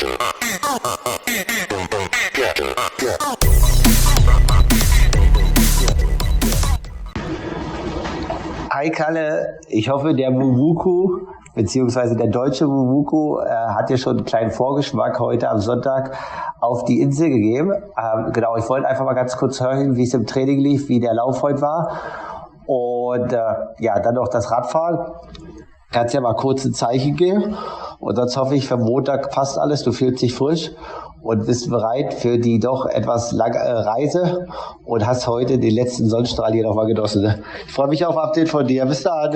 Hi Kalle, ich hoffe der Wuwuku, beziehungsweise der deutsche Wuwuku, hat dir schon einen kleinen Vorgeschmack heute am Sonntag auf die Insel gegeben. Genau, ich wollte einfach mal ganz kurz hören, wie es im Training lief, wie der Lauf heute war und dann noch das Radfahren. Kannst ja mal kurz ein Zeichen geben und sonst hoffe ich, für Montag passt alles, du fühlst dich frisch und bist bereit für die doch etwas lange Reise und hast heute den letzten Sonnenstrahl hier nochmal genossen. Ich freue mich auf Update von dir. Bis dann.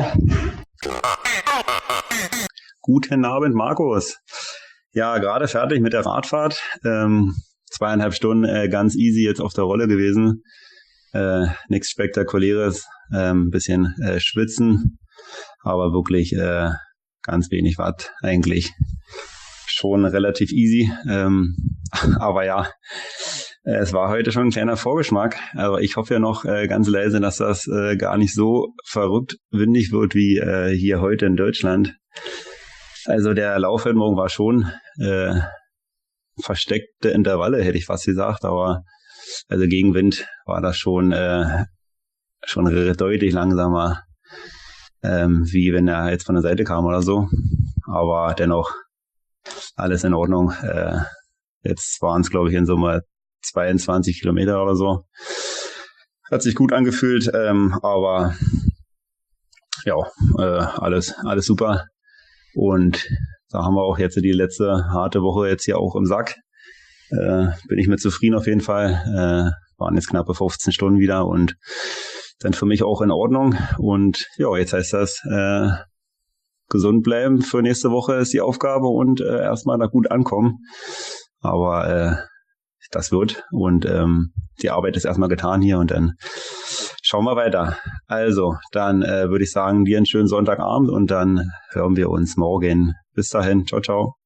Guten Abend, Markus. Ja, gerade fertig mit der Radfahrt. 2,5 Stunden ganz easy jetzt auf der Rolle gewesen. Nichts Spektakuläres. Bisschen schwitzen, aber wirklich ganz wenig Watt eigentlich. Schon relativ easy. Aber ja, es war heute schon ein kleiner Vorgeschmack. Aber ich hoffe ja noch ganz leise, dass das gar nicht so verrückt windig wird wie hier heute in Deutschland. Also der Lauf heute Morgen war schon versteckte Intervalle, hätte ich fast gesagt. Aber also gegen Wind war das schon deutlich langsamer, wie wenn er jetzt von der Seite kam oder so. Aber dennoch alles in Ordnung. Jetzt waren es, glaube ich, in Summe 22 Kilometer oder so. Hat sich gut angefühlt, aber ja, alles super. Und da haben wir auch jetzt die letzte harte Woche jetzt hier auch im Sack. Bin ich mit zufrieden auf jeden Fall. Waren jetzt knappe 15 Stunden wieder und dann für mich auch in Ordnung. Und ja, jetzt heißt das, gesund bleiben für nächste Woche ist die Aufgabe und erstmal da gut ankommen. Aber das wird und die Arbeit ist erstmal getan hier und dann schauen wir weiter. Also, dann würde ich sagen, dir einen schönen Sonntagabend und dann hören wir uns morgen. Bis dahin, ciao, ciao.